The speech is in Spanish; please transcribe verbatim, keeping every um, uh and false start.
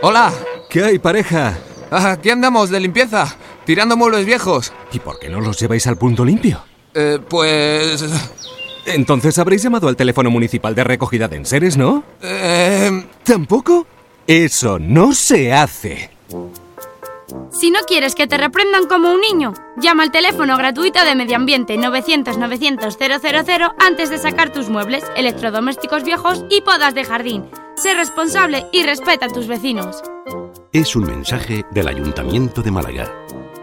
Hola. ¿Qué hay, pareja? Aquí andamos, de limpieza, tirando muebles viejos. ¿Y por qué no los lleváis al punto limpio? Eh, pues... Entonces habréis llamado al teléfono municipal de recogida de enseres, ¿no? Eh... ¿Tampoco? Eso no se hace. Si no quieres que te reprendan como un niño, llama al teléfono gratuito de Medio Ambiente novecientos novecientos cero cero cero antes de sacar tus muebles, electrodomésticos viejos y podas de jardín. Sé responsable y respeta a tus vecinos. Es un mensaje del Ayuntamiento de Málaga.